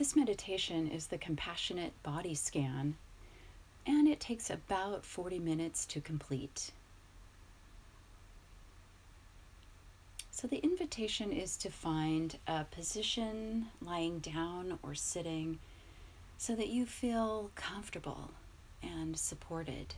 This meditation is the Compassionate Body Scan, and it takes about 40 minutes to complete. So the invitation is to find a position lying down or sitting so that you feel comfortable and supported.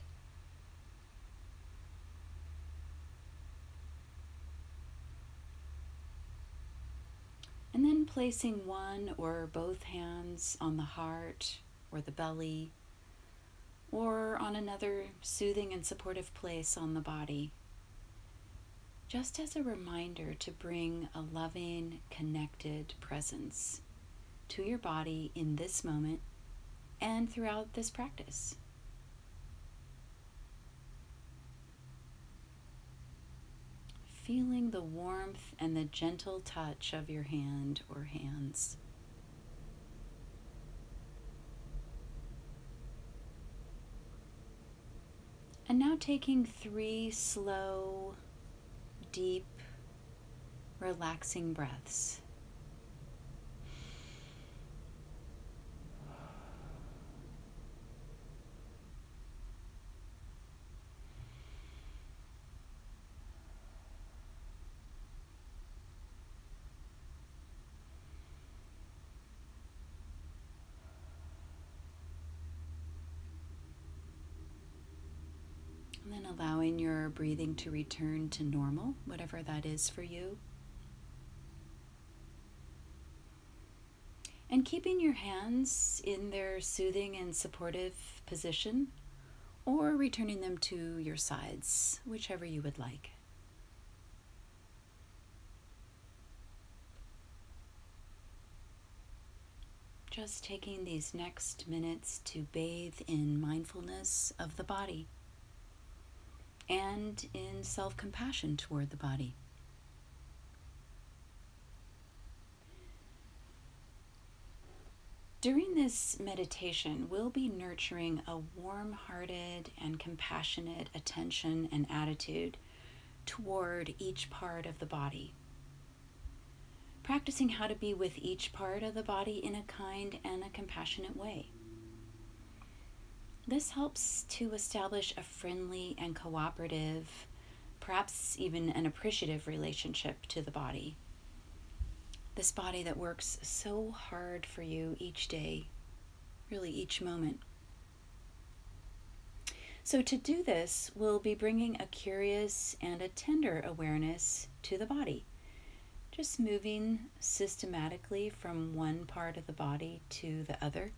And then placing one or both hands on the heart or the belly, or on another soothing and supportive place on the body, just as a reminder to bring a loving, connected presence to your body in this moment and throughout this practice. Feeling the warmth and the gentle touch of your hand or hands. And now taking 3 slow, deep, relaxing breaths. And then allowing your breathing to return to normal, whatever that is for you. And keeping your hands in their soothing and supportive position, or returning them to your sides, whichever you would like. Just taking these next minutes to bathe in mindfulness of the body and in self-compassion toward the body. During this meditation, we'll be nurturing a warm-hearted and compassionate attention and attitude toward each part of the body. Practicing how to be with each part of the body in a kind and a compassionate way. This helps to establish a friendly and cooperative, perhaps even an appreciative relationship to the body. This body that works so hard for you each day, really each moment. So to do this, we'll be bringing a curious and a tender awareness to the body. Just moving systematically from one part of the body to the other.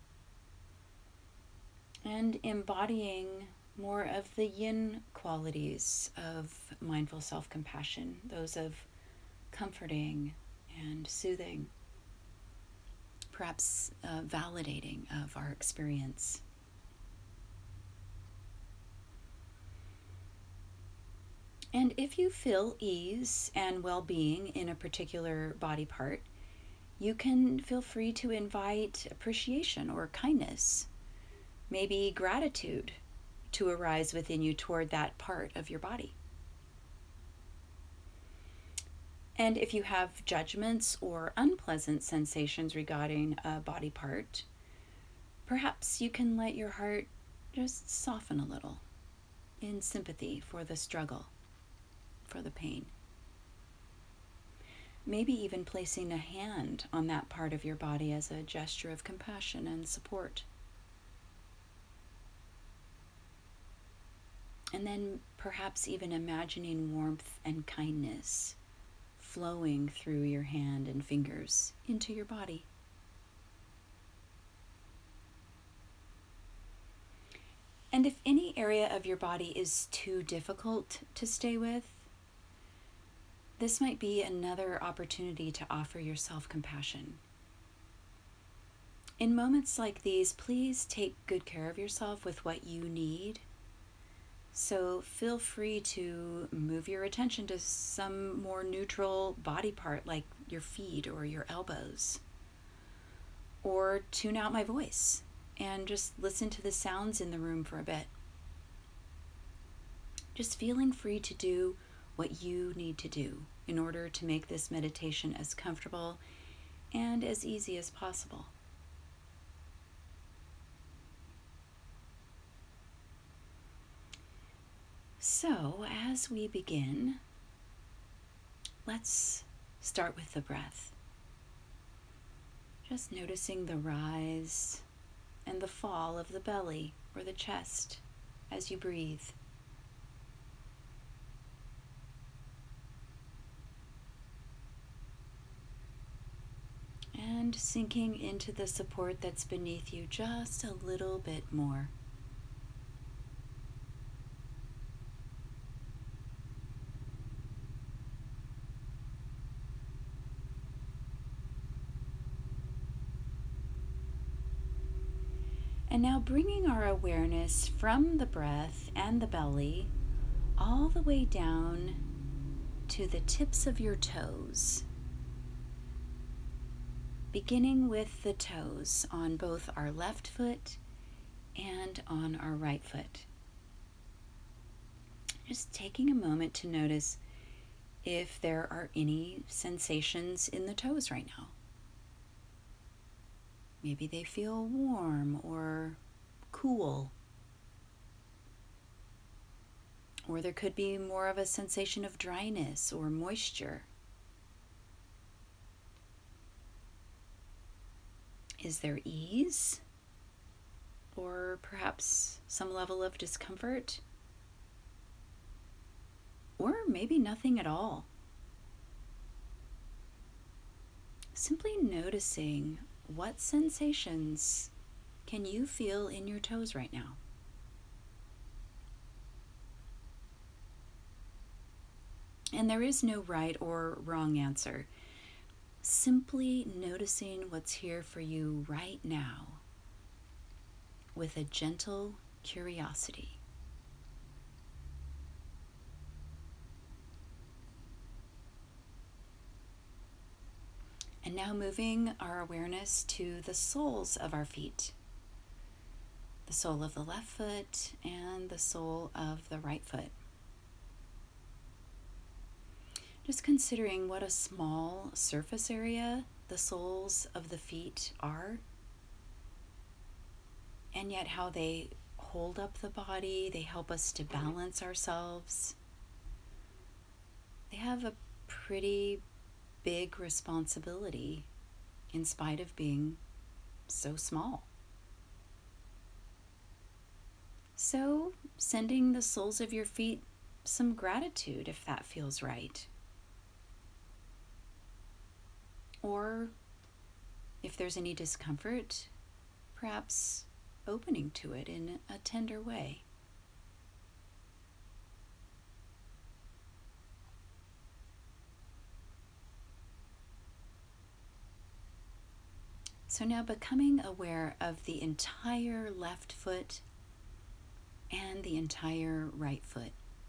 And embodying more of the yin qualities of mindful self-compassion, those of comforting and soothing, perhaps validating of our experience. And if you feel ease and well-being in a particular body part, you can feel free to invite appreciation or kindness, maybe gratitude, to arise within you toward that part of your body. And if you have judgments or unpleasant sensations regarding a body part, perhaps you can let your heart just soften a little in sympathy for the struggle, for the pain. Maybe even placing a hand on that part of your body as a gesture of compassion and support. And then perhaps even imagining warmth and kindness flowing through your hand and fingers into your body. And if any area of your body is too difficult to stay with, this might be another opportunity to offer yourself compassion. In moments like these, please take good care of yourself with what you need. So feel free to move your attention to some more neutral body part like your feet or your elbows. Or tune out my voice and just listen to the sounds in the room for a bit. Just feeling free to do what you need to do in order to make this meditation as comfortable and as easy as possible. So, as we begin, let's start with the breath. Just noticing the rise and the fall of the belly or the chest as you breathe. And sinking into the support that's beneath you just a little bit more. And now bringing our awareness from the breath and the belly all the way down to the tips of your toes. Beginning with the toes on both our left foot and on our right foot. Just taking a moment to notice if there are any sensations in the toes right now. Maybe they feel warm or cool. Or there could be more of a sensation of dryness or moisture. Is there ease? Or perhaps some level of discomfort? Or maybe nothing at all. Simply noticing what sensations can you feel in your toes right now? And there is no right or wrong answer. Simply noticing what's here for you right now with a gentle curiosity. And now moving our awareness to the soles of our feet. The sole of the left foot and the sole of the right foot. Just considering what a small surface area the soles of the feet are, and yet how they hold up the body, they help us to balance ourselves. They have a pretty big responsibility in spite of being so small. So, sending the soles of your feet some gratitude if that feels right. Or if there's any discomfort, perhaps opening to it in a tender way. So now becoming aware of the entire left foot and the entire right foot.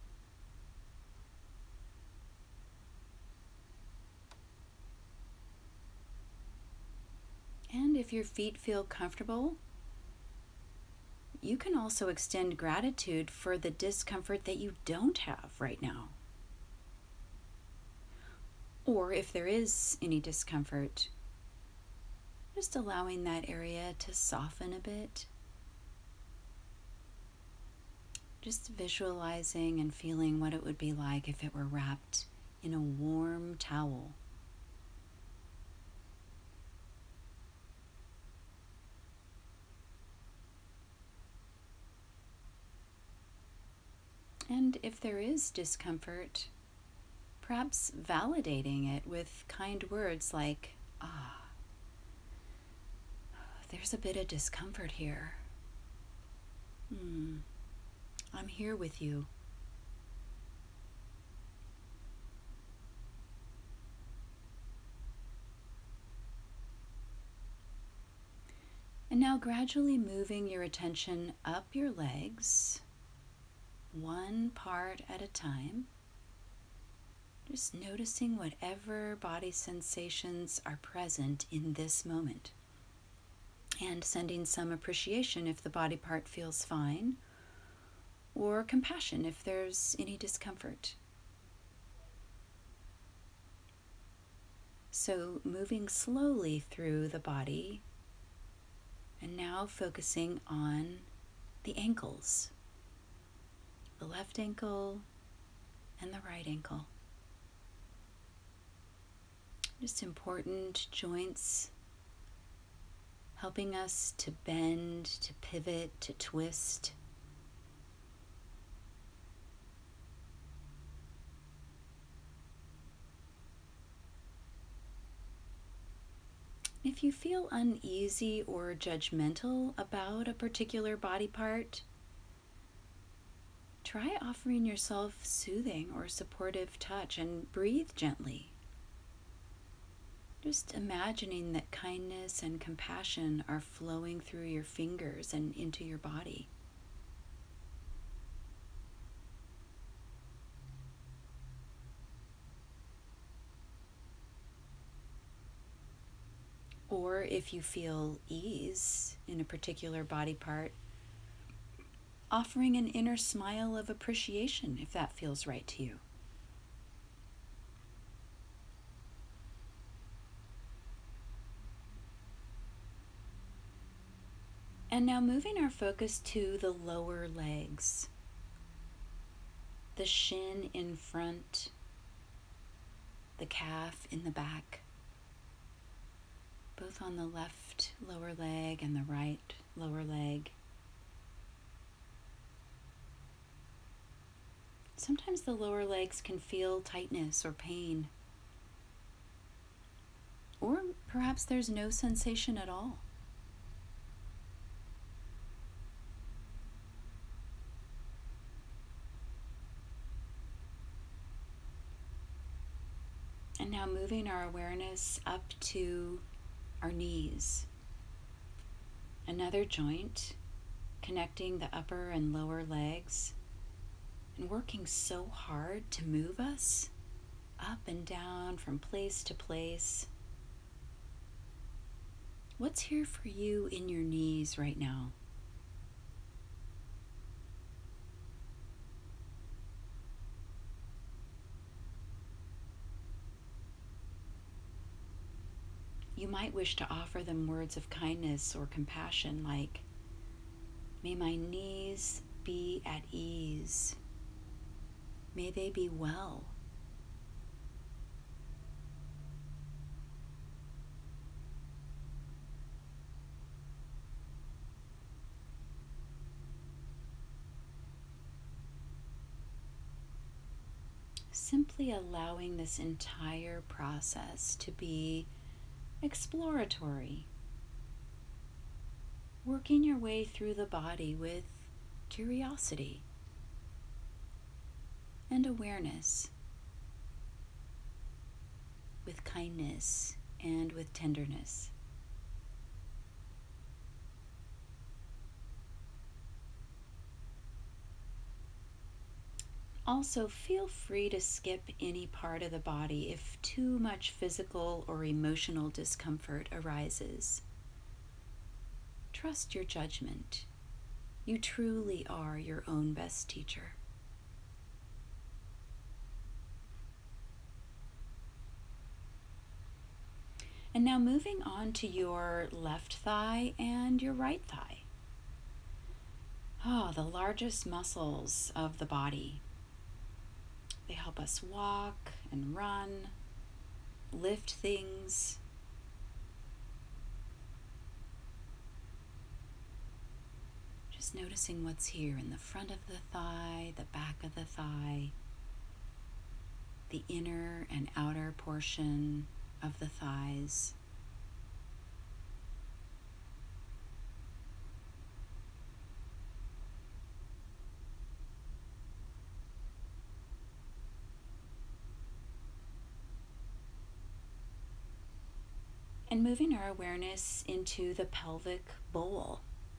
And if your feet feel comfortable, you can also extend gratitude for the discomfort that you don't have right now. Or if there is any discomfort, just allowing that area to soften a bit. Just visualizing and feeling what it would be like if it were wrapped in a warm towel. And if there is discomfort, perhaps validating it with kind words like, there's a bit of discomfort here. I'm here with you. And now gradually moving your attention up your legs, one part at a time. Just noticing whatever body sensations are present in this moment. And sending some appreciation if the body part feels fine, or compassion if there's any discomfort. So moving slowly through the body, and now focusing on the ankles, the left ankle and the right ankle. Just important joints helping us to bend, to pivot, to twist. If you feel uneasy or judgmental about a particular body part, try offering yourself soothing or supportive touch and breathe gently. Just imagining that kindness and compassion are flowing through your fingers and into your body. Or if you feel ease in a particular body part, offering an inner smile of appreciation if that feels right to you. And now moving our focus to the lower legs, the shin in front, the calf in the back, both on the left lower leg and the right lower leg. Sometimes the lower legs can feel tightness or pain, or perhaps there's no sensation at all. And now moving our awareness up to our knees. Another joint connecting the upper and lower legs and working so hard to move us up and down from place to place. What's here for you in your knees right now? You might wish to offer them words of kindness or compassion like, "May my knees be at ease. May they be well." Simply allowing this entire process to be exploratory, working your way through the body with curiosity and awareness, with kindness and with tenderness. Also, feel free to skip any part of the body if too much physical or emotional discomfort arises. Trust your judgment. You truly are your own best teacher. And now moving on to your left thigh and your right thigh. The largest muscles of the body. They help us walk and run, lift things. Just noticing what's here in the front of the thigh, the back of the thigh, the inner and outer portion of the thighs. And moving our awareness into the pelvic bowl,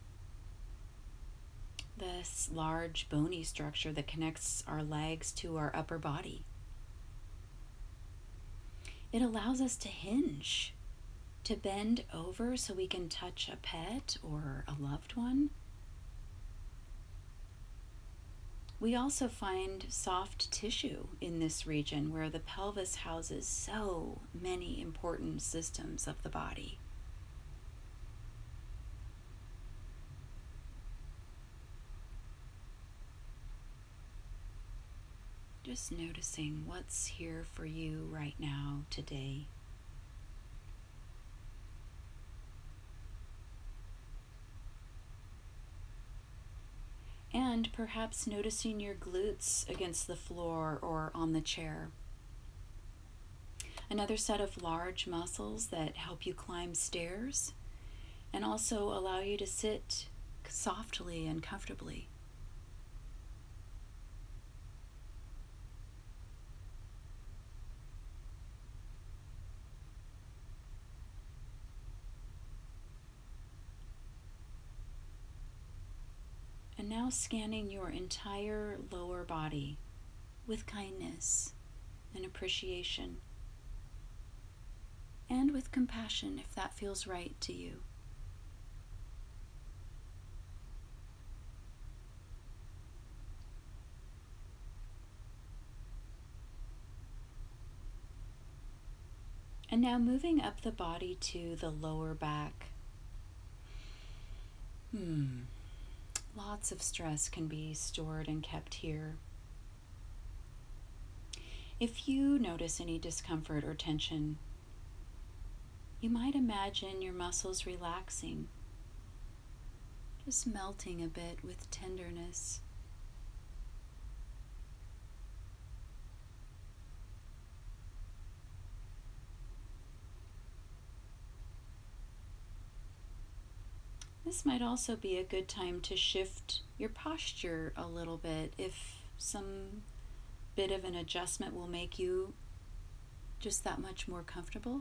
this large bony structure that connects our legs to our upper body. It allows us to hinge, to bend over so we can touch a pet or a loved one. We also find soft tissue in this region where the pelvis houses so many important systems of the body. Just noticing what's here for you right now, today. And perhaps noticing your glutes against the floor or on the chair. Another set of large muscles that help you climb stairs and also allow you to sit softly and comfortably. And now scanning your entire lower body with kindness and appreciation, and with compassion if that feels right to you. And now moving up the body to the lower back. Lots of stress can be stored and kept here. If you notice any discomfort or tension, you might imagine your muscles relaxing, just melting a bit with tenderness. This might also be a good time to shift your posture a little bit if some bit of an adjustment will make you just that much more comfortable.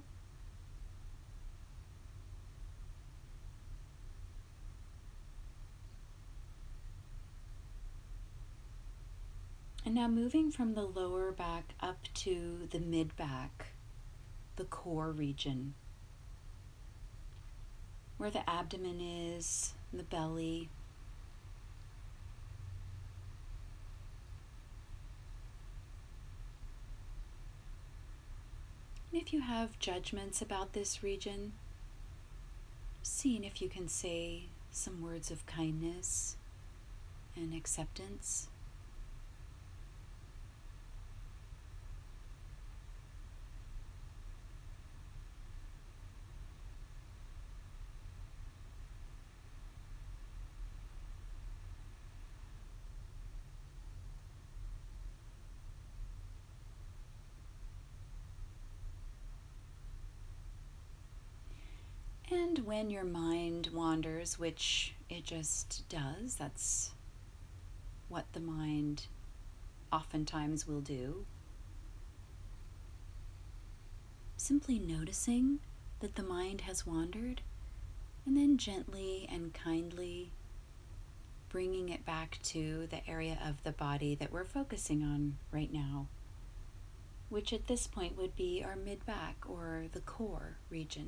And now moving from the lower back up to the mid back, the core region, where the abdomen is, the belly. And if you have judgments about this region, seeing if you can say some words of kindness and acceptance. And when your mind wanders, which it just does, that's what the mind oftentimes will do, simply noticing that the mind has wandered, and then gently and kindly bringing it back to the area of the body that we're focusing on right now, which at this point would be our mid-back or the core region.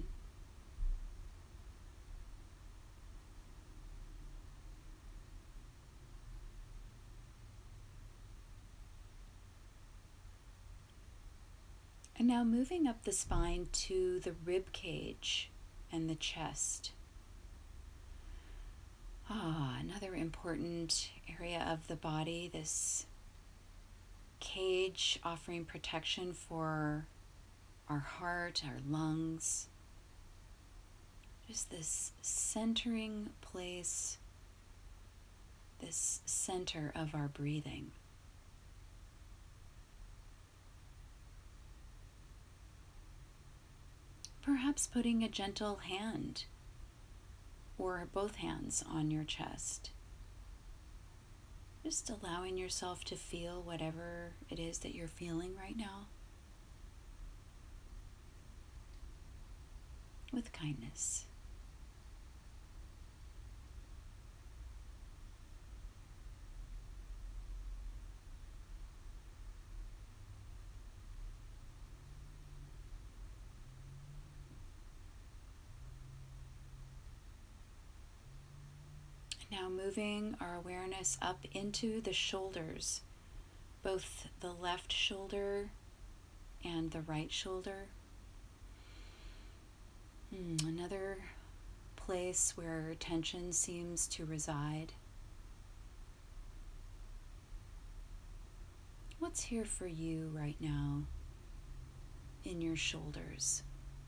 And now moving up the spine to the rib cage and the chest. Another important area of the body, this cage offering protection for our heart, our lungs. Just this centering place, this center of our breathing. Perhaps putting a gentle hand or both hands on your chest. Just allowing yourself to feel whatever it is that you're feeling right now with kindness. Now moving our awareness up into the shoulders, both the left shoulder and the right shoulder. Another place where tension seems to reside. What's here for you right now in your shoulders?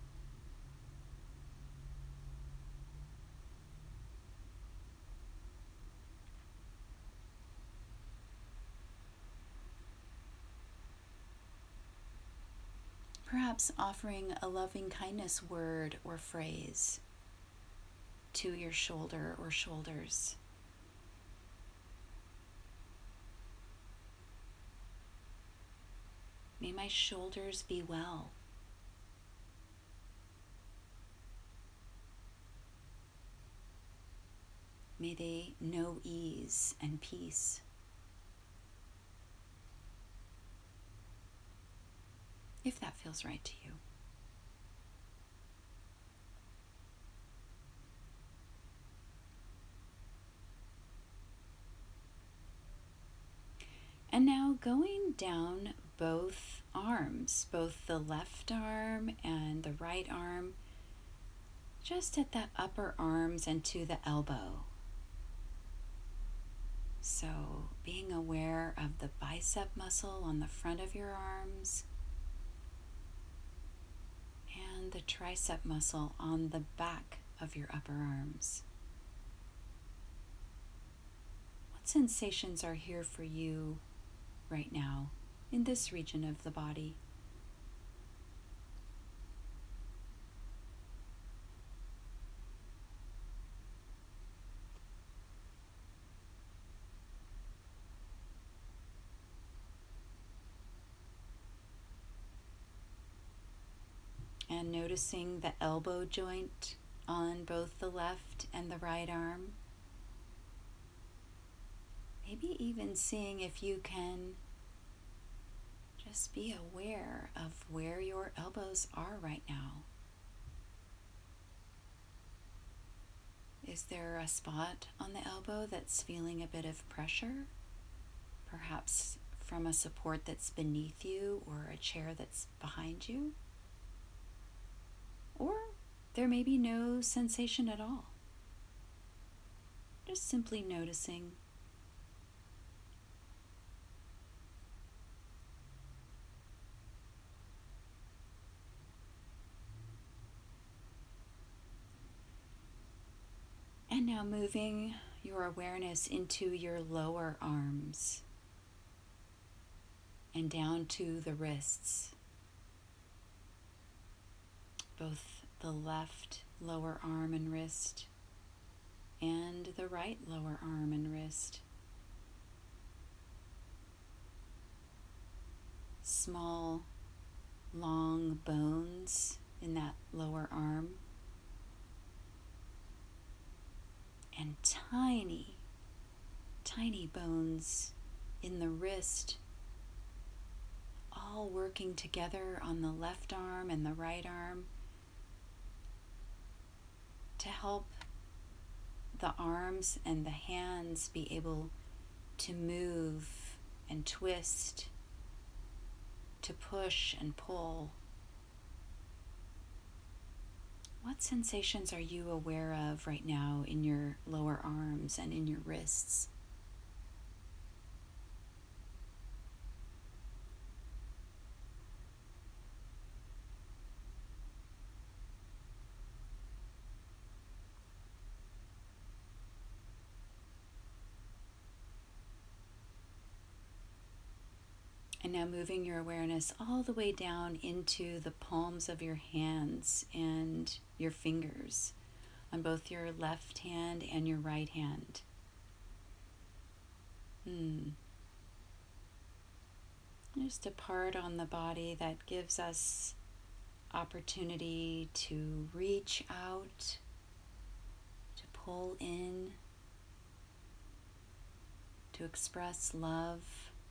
Perhaps offering a loving kindness word or phrase to your shoulder or shoulders. May my shoulders be well. May they know ease and peace. If that feels right to you. And now going down both arms, both the left arm and the right arm, just at the upper arms and to the elbow. So being aware of the bicep muscle on the front of your arms and the tricep muscle on the back of your upper arms. What sensations are here for you right now in this region of the body? And noticing the elbow joint on both the left and the right arm. Maybe even seeing if you can just be aware of where your elbows are right now. Is there a spot on the elbow that's feeling a bit of pressure? Perhaps from a support that's beneath you or a chair that's behind you? Or there may be no sensation at all. Just simply noticing. And now moving your awareness into your lower arms and down to the wrists. Both the left lower arm and wrist and the right lower arm and wrist. Small, long bones in that lower arm. And tiny, tiny bones in the wrist, all working together on the left arm and the right arm to help the arms and the hands be able to move and twist, to push and pull. What sensations are you aware of right now in your lower arms and in your wrists? And now moving your awareness all the way down into the palms of your hands and your fingers on both your left hand and your right hand. Just a part on the body that gives us opportunity to reach out, to pull in, to express love,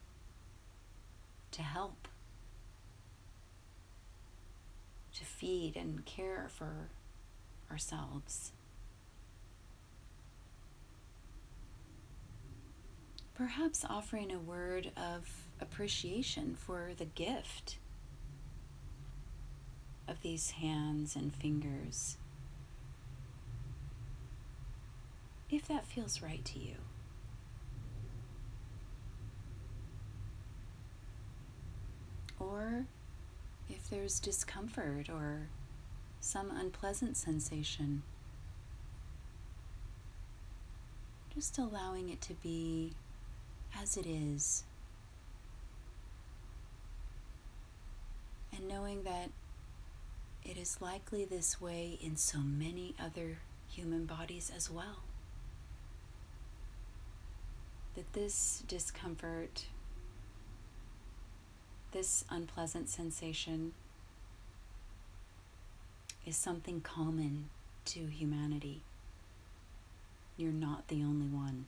to help, to feed and care for ourselves. Perhaps offering a word of appreciation for the gift of these hands and fingers, if that feels right to you. or if there's discomfort or some unpleasant sensation, just allowing it to be as it is, and knowing that it is likely this way in so many other human bodies as well. That this discomfort, this unpleasant sensation, is something common to humanity. You're not the only one.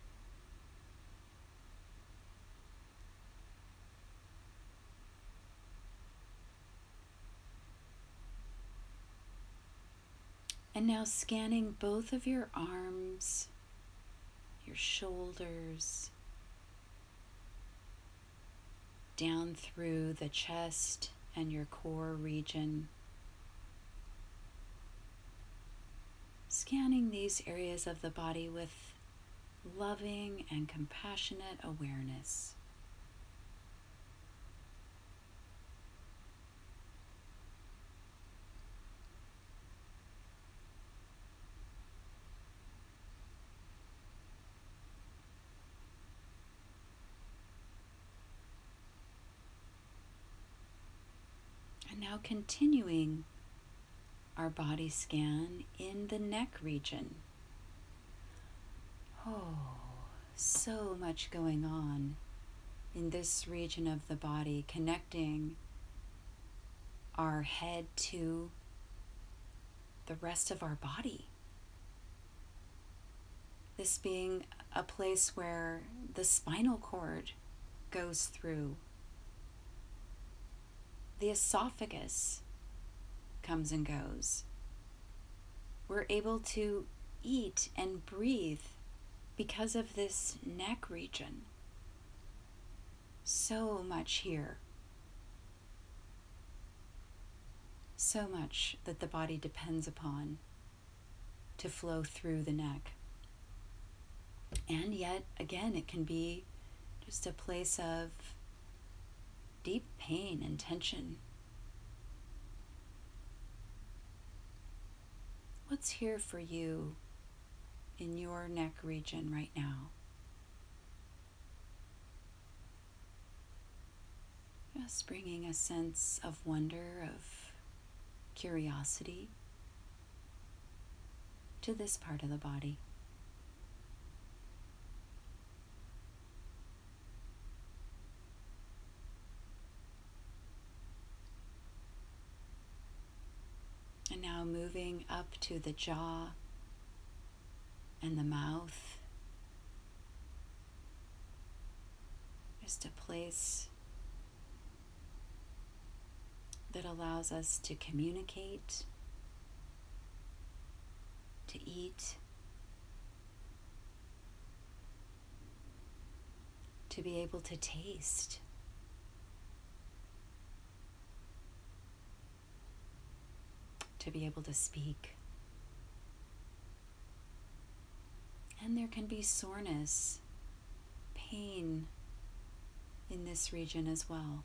And now scanning both of your arms, your shoulders, down through the chest and your core region. Scanning these areas of the body with loving and compassionate awareness. And now continuing our body scan in the neck region. Oh, so much going on in this region of the body, connecting our head to the rest of our body. This being a place where the spinal cord goes through. The esophagus comes and goes. We're able to eat and breathe because of this neck region. So much here. So much that the body depends upon to flow through the neck. And yet, again, it can be just a place of deep pain and tension. What's here for you in your neck region right now? Just bringing a sense of wonder, of curiosity to this part of the body. And now moving up to the jaw and the mouth. Just a place that allows us to communicate, to eat, to be able to taste. To be able to speak. And there can be soreness, pain in this region as well.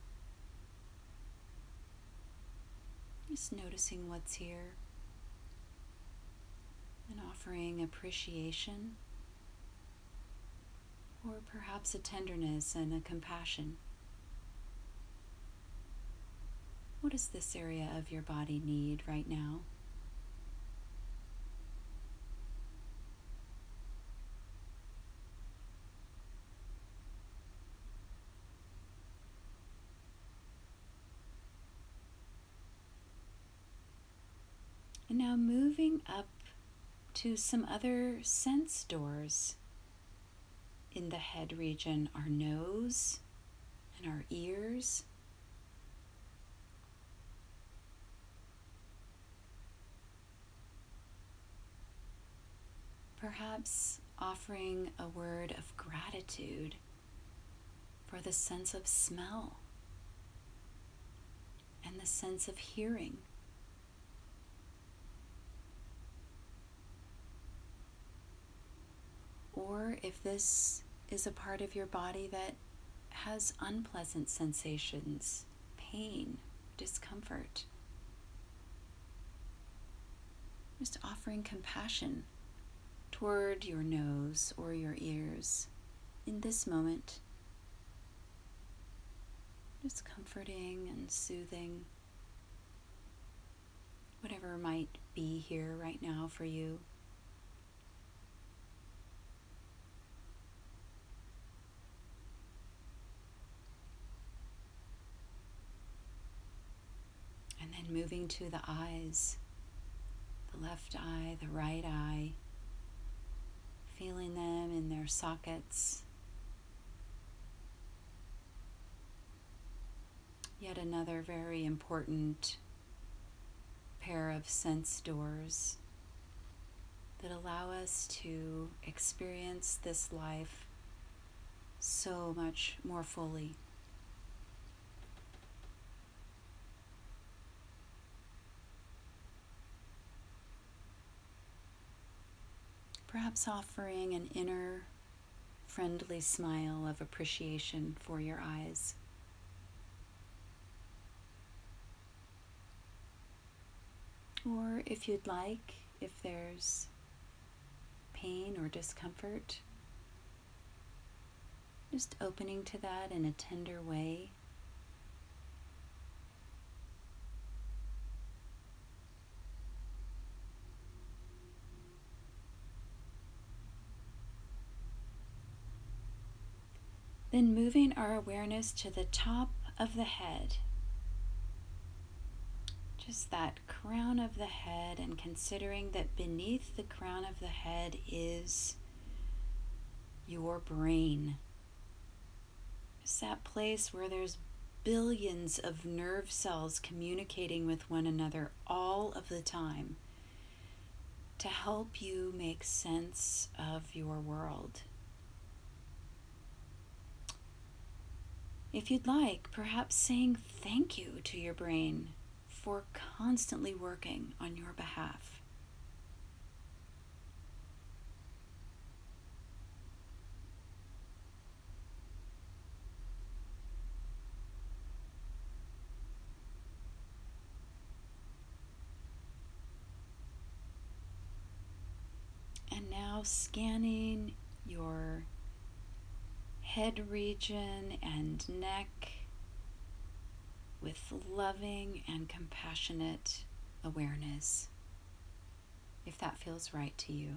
Just noticing what's here and offering appreciation, or perhaps a tenderness and a compassion. What does this area of your body need right now? And now moving up to some other sense doors in the head region, our nose and our ears. Perhaps offering a word of gratitude for the sense of smell and the sense of hearing. Or if this is a part of your body that has unpleasant sensations, pain, discomfort. Just offering compassion toward your nose or your ears in this moment. Just comforting and soothing whatever might be here right now for you. And then moving to the eyes, the left eye, the right eye, feeling them in their sockets. Yet another very important pair of sense doors that allow us to experience this life so much more fully. Perhaps offering an inner friendly smile of appreciation for your eyes. Or if you'd like, if there's pain or discomfort, just opening to that in a tender way. Then moving our awareness to the top of the head. Just that crown of the head, and considering that beneath the crown of the head is your brain. It's that place where there's billions of nerve cells communicating with one another all of the time to help you make sense of your world. If you'd like, perhaps saying thank you to your brain for constantly working on your behalf. And now scanning your head region and neck with loving and compassionate awareness, if that feels right to you.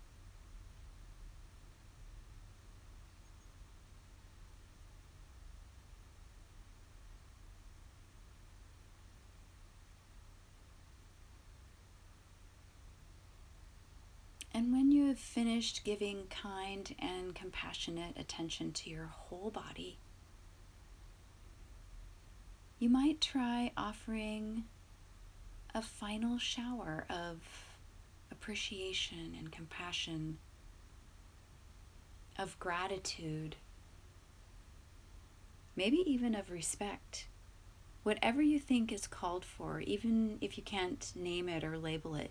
And when you have finished giving kind and compassionate attention to your whole body, you might try offering a final shower of appreciation and compassion, of gratitude, maybe even of respect. Whatever you think is called for, even if you can't name it or label it.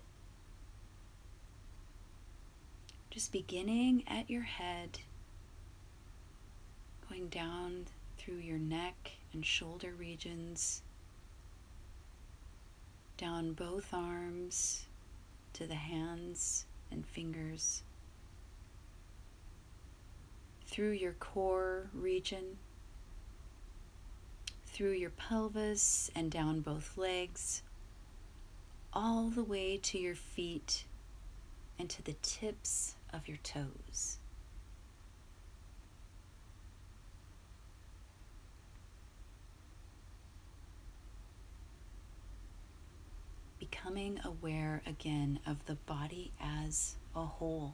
Just beginning at your head, going down through your neck and shoulder regions, down both arms to the hands and fingers, through your core region, through your pelvis and down both legs, all the way to your feet and to the tips of your toes. Becoming aware again of the body as a whole.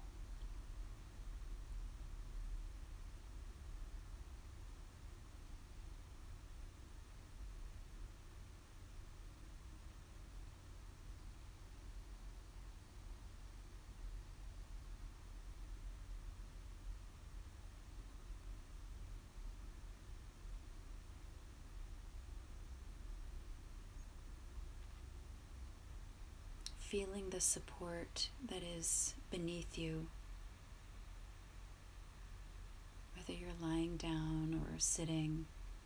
Feeling the support that is beneath you, whether you're lying down or sitting.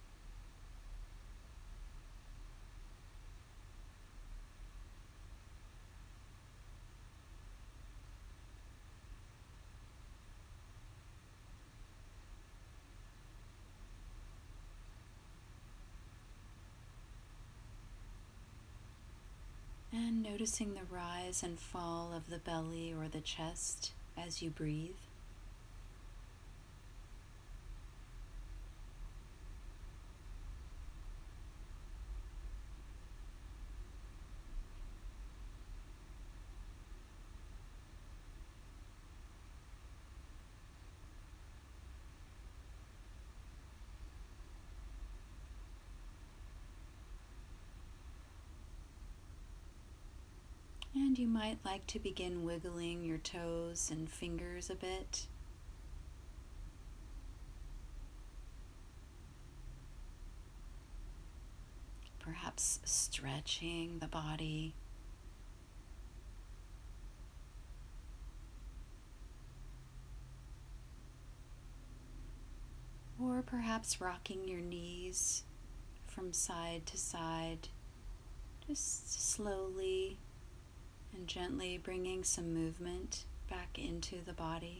And noticing the rise and fall of the belly or the chest as you breathe. And you might like to begin wiggling your toes and fingers a bit. Perhaps stretching the body. Or perhaps rocking your knees from side to side, just slowly and gently bringing some movement back into the body.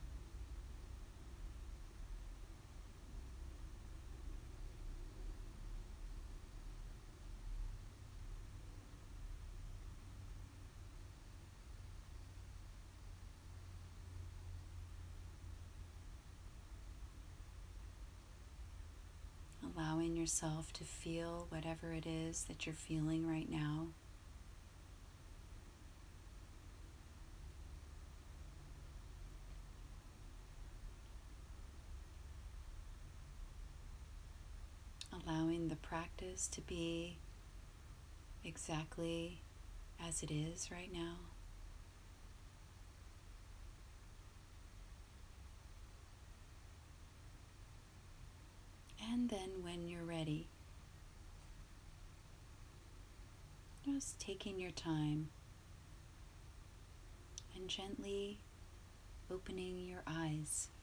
Allowing yourself to feel whatever it is that you're feeling right now. Allowing the practice to be exactly as it is right now. And then when you're ready, just taking your time and gently opening your eyes.